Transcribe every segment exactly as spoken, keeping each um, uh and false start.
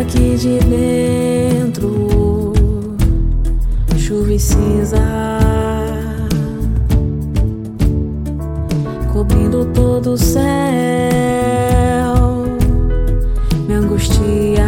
aqui de dentro, chuva e cinza, cobrindo todo o céu, me angustia.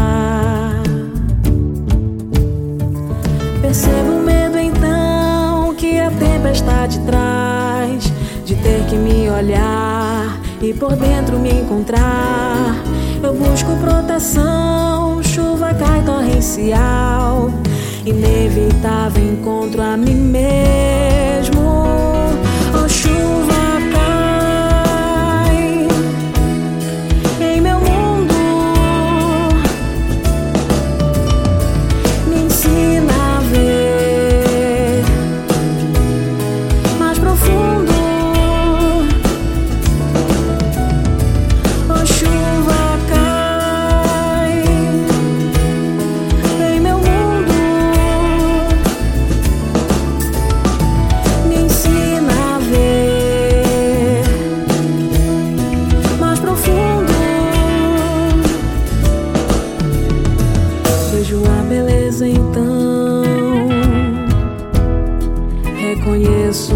Percebo o medo então que a tempestade traz, de ter que me olhar e por dentro me encontrar. Eu busco proteção, chuva cai torrencial, inevitável encontro a mim mesmo. Oh, chuva cai em meu mundo, me ensina a ver mais profundo. Oh, chuva cai em meu mundo, me ensina a ver mais profundo. Vejo a beleza então, reconheço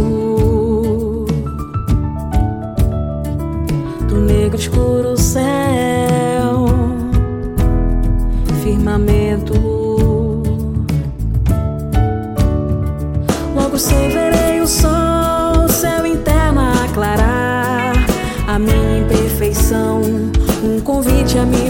do negro escuro céu, firmamento. Logo sei, verei o sol, céu interno a aclarar a minha imperfeição, um convite a me